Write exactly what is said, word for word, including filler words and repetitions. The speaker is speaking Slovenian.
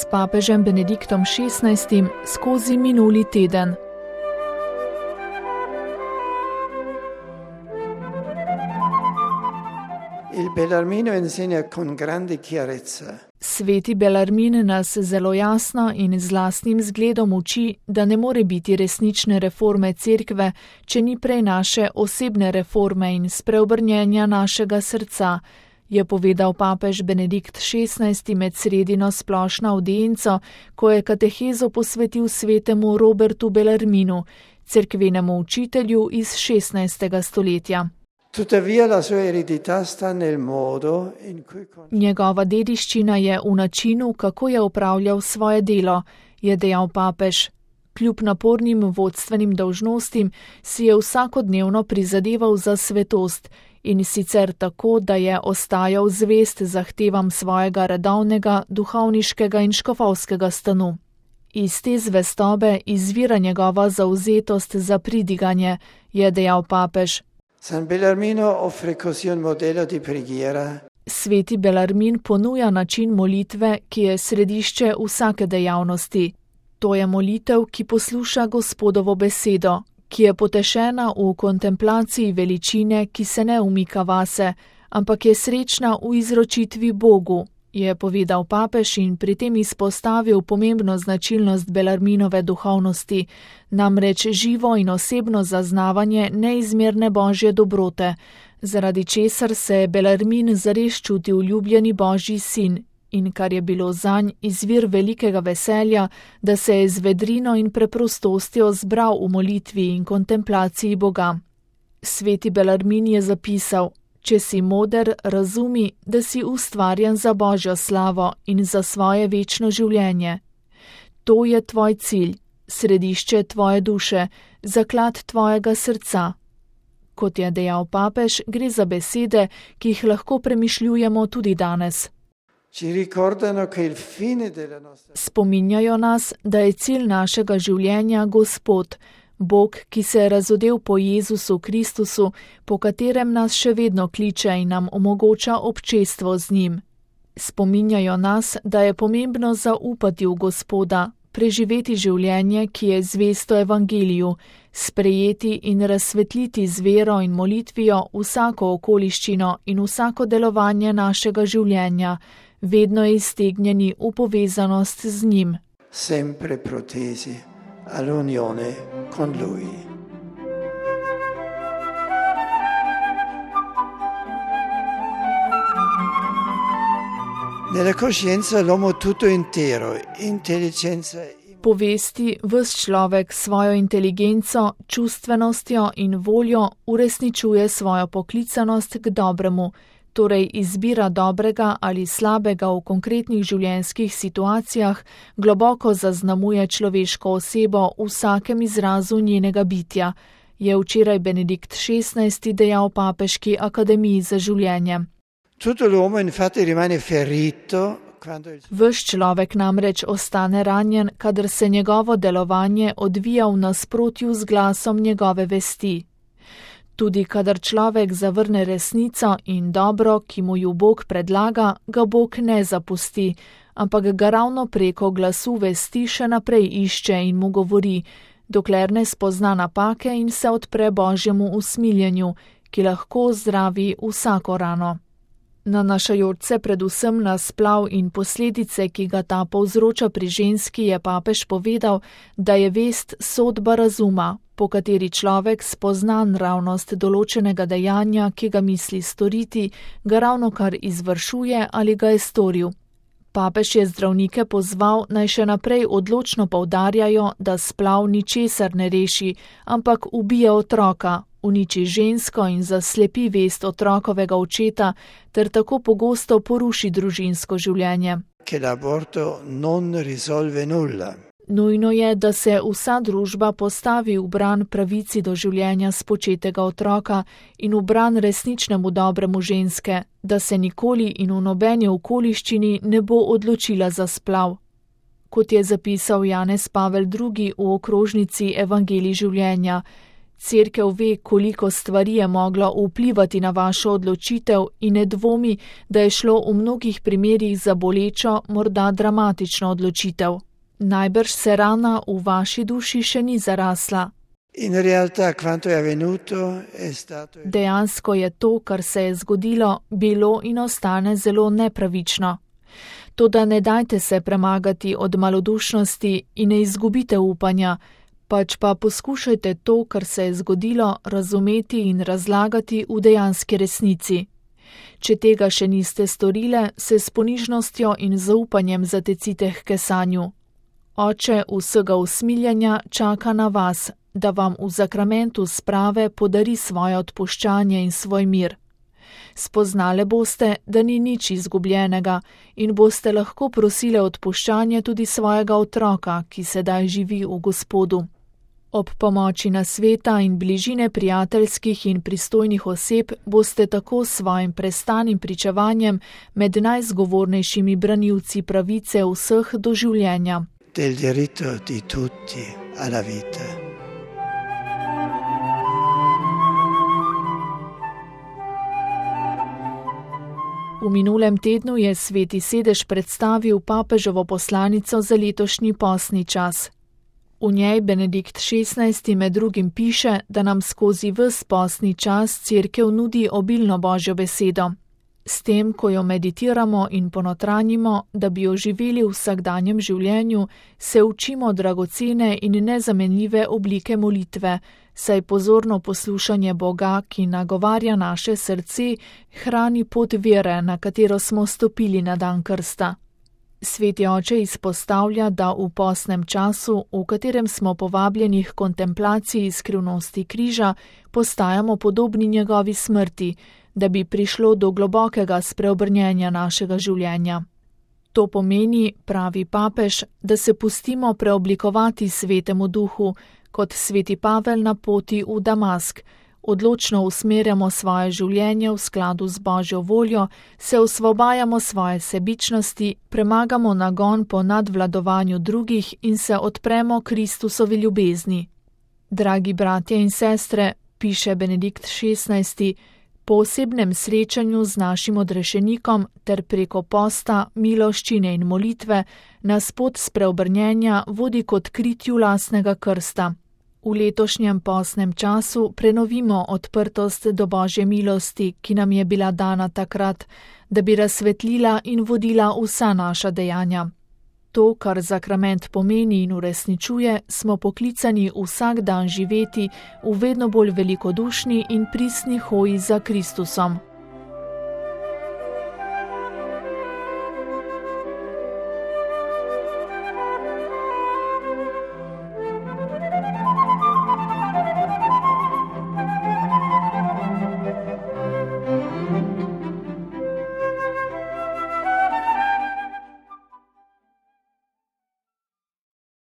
papežem Benediktom šestnajstim skozi minuli teden. Il Bellarmino insegna con grande chiarezza. Sveti Bellarmin nas zelo jasno in z lastnim zgledom uči, da ne more biti resnične reforme cerkve, če ni prej naše osebne reforme in spreobrnjenja našega srca, je povedal papež Benedikt šestnajsti med sredino splošno avdienco, ko je katehezo posvetil svetemu Robertu Bellarminu, cerkvenemu učitelju iz šestnajstega stoletja. Njegova dediščina je v načinu, kako je opravljal svoje delo, je dejal papež. Kljub napornim vodstvenim dolžnostim si je vsakodnevno prizadeval za svetost in sicer tako, da je ostajal zvest zahtevam svojega redovnega, duhovniškega in škofovskega stanu. Iz te zvestobe izvira njegova zavzetost za pridiganje, je dejal papež. San Bellarmino offre così un modello di preghiera. Sveti Bellarmin ponuja način molitve, ki je središče vsake dejavnosti. To je molitev, ki posluša Gospodovo besedo, ki je potešena v kontemplaciji veličine, ki se ne umika vase, ampak je srečna v izročitvi Bogu, je povedal papež in pri tem izpostavil pomembno značilnost Bellarminove duhovnosti, namreč živo in osebno zaznavanje neizmerne božje dobrote, zaradi česar se je Bellarmin zares čutil ljubljeni božji sin in kar je bilo zanj izvir velikega veselja, da se je z vedrino in preprostostjo zbral v molitvi in kontemplaciji Boga. Sveti Bellarmin je zapisal: Če si moder, razumi, da si ustvarjen za Božjo slavo in za svoje večno življenje. To je tvoj cilj, središče tvoje duše, zaklad tvojega srca. Kot je dejal papež, gre za besede, ki jih lahko premišljujemo tudi danes. Spominjajo nas, da je cilj našega življenja Gospod, Bog, ki se je razodel po Jezusu Kristusu, po katerem nas še vedno kliče in nam omogoča občestvo z njim. Spominjajo nas, da je pomembno zaupati v Gospoda, preživeti življenje, ki je zvesto evangeliju, sprejeti in razsvetliti z vero in molitvijo vsako okoliščino in vsako delovanje našega življenja, vedno iztegnjeni v povezanost z njim. Sempre protesi all'unione con lui. Nella coscienza l'uomo tutto intero, intelligenza. Povesti ves človek svojo inteligenco, čustvenostjo in voljo uresničuje svojo poklicanost k dobremu, torej izbira dobrega ali slabega v konkretnih življenjskih situacijah, globoko zaznamuje človeško osebo v vsakem izrazu njenega bitja, je včeraj Benedikt šestnajsti dejal papeški akademiji za življenje. Ves človek namreč ostane ranjen, kadar se njegovo delovanje odvija v nasprotju z glasom njegove vesti. Tudi kadar človek zavrne resnico in dobro, ki mu ju Bog predlaga, ga Bog ne zapusti, ampak ga ravno preko glasu vesti še naprej išče in mu govori, dokler ne spozna napake in se odpre Božjemu usmiljenju, ki lahko zdravi vsako rano. Nanašajoč se predvsem na splav in posledice, ki ga ta povzroča pri ženski, je papež povedal, da je vest sodba razuma, po kateri človek spozna naravnost določenega dejanja, ki ga misli storiti, ga ravnokar izvršuje ali ga je storil. Papež je zdravnike pozval, naj še naprej odločno poudarjajo, da splav ničesar ne reši, ampak ubije otroka, uniči žensko in zaslepi vest otrokovega očeta, ter tako pogosto poruši družinsko življenje. Nujno je, da se vsa družba postavi v bran pravici do življenja spočetega otroka in v bran resničnemu dobremu ženske, da se nikoli in v nobeni okoliščini ne bo odločila za splav. Kot je zapisal Janez Pavel drugi v okrožnici Evangelij življenja, Cerkev ve, koliko stvari je moglo vplivati na vašo odločitev in ne dvomi, da je šlo v mnogih primerih za bolečo, morda dramatično odločitev. Najbrž se rana v vaši duši še ni zarasla. In realtà, quanto è avvenuto, è stato... Dejansko je to, kar se je zgodilo, bilo in ostane zelo nepravično. Toda ne dajte se premagati od malodušnosti in ne izgubite upanja, pač pa poskušajte to, kar se je zgodilo, razumeti in razlagati v dejanski resnici. Če tega še niste storile, se s ponižnostjo in zaupanjem zatecite h kesanju. Oče vsega usmiljanja čaka na vas, da vam v zakramentu sprave podari svoje odpuščanje in svoj mir. Spoznale boste, da ni nič izgubljenega in boste lahko prosile odpuščanje tudi svojega otroka, ki sedaj živi v Gospodu. Ob pomoči nasveta in bližine prijateljskih in pristojnih oseb boste tako s svojim prestanim pričevanjem med najzgovornejšimi branilci pravice vseh do življenja. Del diritto di tutti alla vita. V minulem tednu je Sveti sedež predstavil papeževo poslanico za letošnji postni čas. V njej Benedikt šestnajsti med drugim piše, da nam skozi ves postni čas Cerkev nudi obilno Božjo besedo. S tem, ko jo meditiramo in ponotranjimo, da bi jo živeli v vsakdanjem življenju, se učimo dragocene in nezamenljive oblike molitve, saj pozorno poslušanje Boga, ki nagovarja naše srce, hrani pot vere, na katero smo stopili na dan krsta. Sveti oče izpostavlja, da v postnem času, v katerem smo povabljeni k kontemplaciji skrivnosti križa, postajamo podobni njegovi smrti, da bi prišlo do globokega spreobrnjenja našega življenja. To pomeni, pravi papež, da se pustimo preoblikovati Svetemu Duhu, kot sveti Pavel na poti v Damask, odločno usmerjamo svoje življenje v skladu z Božjo voljo, se osvobajamo svoje sebičnosti, premagamo nagon po nadvladovanju drugih in se odpremo Kristusovi ljubezni. Dragi bratje in sestre, piše Benedikt šestnajsti, po osebnem srečanju z našim odrešenikom ter preko posta, miloščine in molitve nas pot spreobrnjenja vodi k odkritju lastnega krsta. V letošnjem postnem času prenovimo odprtost do Božje milosti, ki nam je bila dana takrat, da bi razsvetlila in vodila vsa naša dejanja. To, kar zakrament pomeni in uresničuje, smo poklicani vsak dan živeti v vedno bolj velikodušni in pristni hoji za Kristusom.